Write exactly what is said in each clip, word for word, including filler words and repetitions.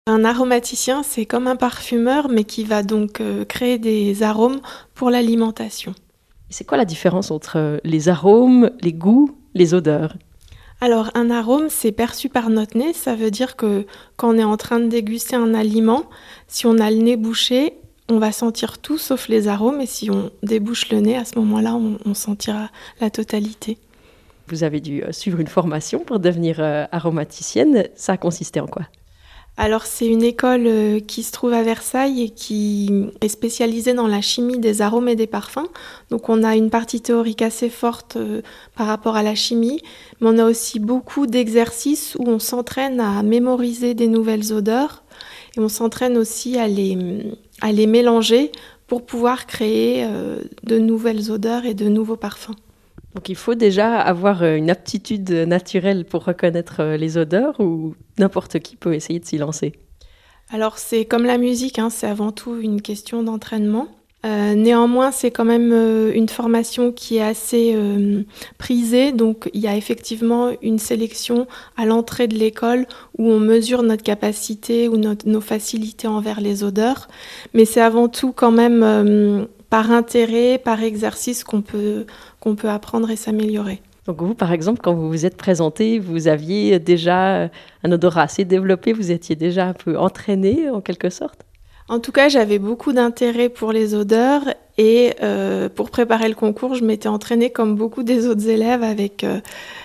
Un aromaticien, c'est comme un parfumeur, mais qui va donc euh, créer des arômes pour l'alimentation. C'est quoi la différence entre les arômes, les goûts, les odeurs? Alors, un arôme, c'est perçu par notre nez. Ça veut dire que quand on est en train de déguster un aliment, si on a le nez bouché, on va sentir tout sauf les arômes. Et si on débouche le nez, à ce moment-là, on, on sentira la totalité. Vous avez dû suivre une formation pour devenir euh, aromaticienne. Ça a consisté en quoi? Alors, c'est une école euh, qui se trouve à Versailles et qui est spécialisée dans la chimie des arômes et des parfums. Donc, on a une partie théorique assez forte euh, par rapport à la chimie, mais on a aussi beaucoup d'exercices où on s'entraîne à mémoriser des nouvelles odeurs et on s'entraîne aussi à les, à les mélanger pour pouvoir créer euh, de nouvelles odeurs et de nouveaux parfums. Donc il faut déjà avoir une aptitude naturelle pour reconnaître les odeurs ou n'importe qui peut essayer de s'y lancer? Alors, c'est comme la musique, hein, c'est avant tout une question d'entraînement. Euh, néanmoins, c'est quand même euh, une formation qui est assez euh, prisée, donc il y a effectivement une sélection à l'entrée de l'école où on mesure notre capacité ou notre, nos facilités envers les odeurs, mais c'est avant tout quand même euh, par intérêt, par exercice qu'on peut, qu'on peut apprendre et s'améliorer. Donc vous, par exemple, quand vous vous êtes présenté, vous aviez déjà un odorat assez développé, vous étiez déjà un peu entraîné en quelque sorte? En tout cas, j'avais beaucoup d'intérêt pour les odeurs et euh, pour préparer le concours, je m'étais entraînée comme beaucoup des autres élèves avec euh,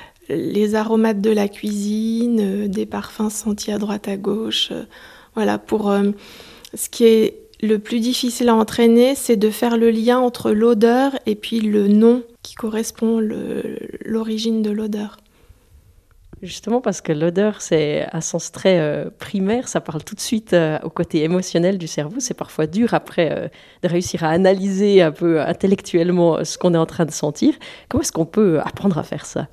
les aromates de la cuisine, euh, des parfums sentis à droite à gauche. Euh, voilà, pour euh, ce qui est le plus difficile à entraîner, c'est de faire le lien entre l'odeur et puis le nom qui correspond le, l'origine de l'odeur. Justement parce que l'odeur, c'est un sens très euh, primaire, ça parle tout de suite euh, au côté émotionnel du cerveau. C'est parfois dur après euh, de réussir à analyser un peu intellectuellement ce qu'on est en train de sentir. Comment est-ce qu'on peut apprendre à faire ça?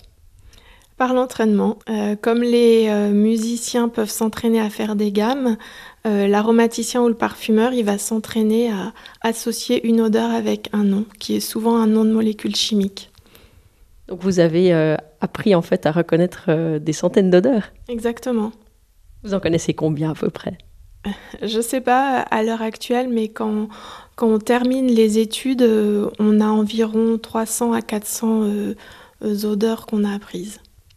Par l'entraînement. Euh, comme les euh, musiciens peuvent s'entraîner à faire des gammes, euh, l'aromaticien ou le parfumeur, il va s'entraîner à associer une odeur avec un nom, qui est souvent un nom de molécule chimique. Donc vous avez euh, appris en fait à reconnaître euh, des centaines d'odeurs. Exactement. Vous en connaissez combien à peu près? Je sais pas à l'heure actuelle, mais quand, quand on termine les études, euh, on a environ trois cents à quatre cents euh, euh, odeurs qu'on a apprises.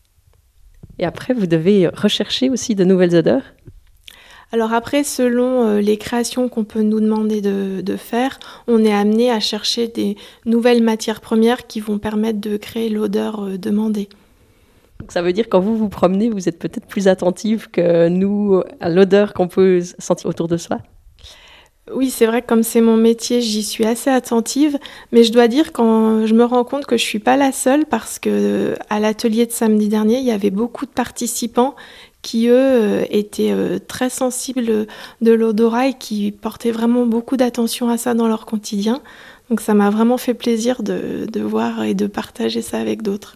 Et après, vous devez rechercher aussi de nouvelles odeurs? Alors après, selon euh, les créations qu'on peut nous demander de, de faire, on est amené à chercher des nouvelles matières premières qui vont permettre de créer l'odeur euh, demandée. Donc ça veut dire quand vous vous promenez, vous êtes peut-être plus attentif que nous à l'odeur qu'on peut sentir autour de soi? Oui, c'est vrai que comme c'est mon métier, j'y suis assez attentive, mais je dois dire quand je me rends compte que je suis pas la seule parce que euh, à l'atelier de samedi dernier, il y avait beaucoup de participants qui, eux, euh, étaient euh, très sensibles de l'odorat et qui portaient vraiment beaucoup d'attention à ça dans leur quotidien. Donc ça m'a vraiment fait plaisir de, de voir et de partager ça avec d'autres.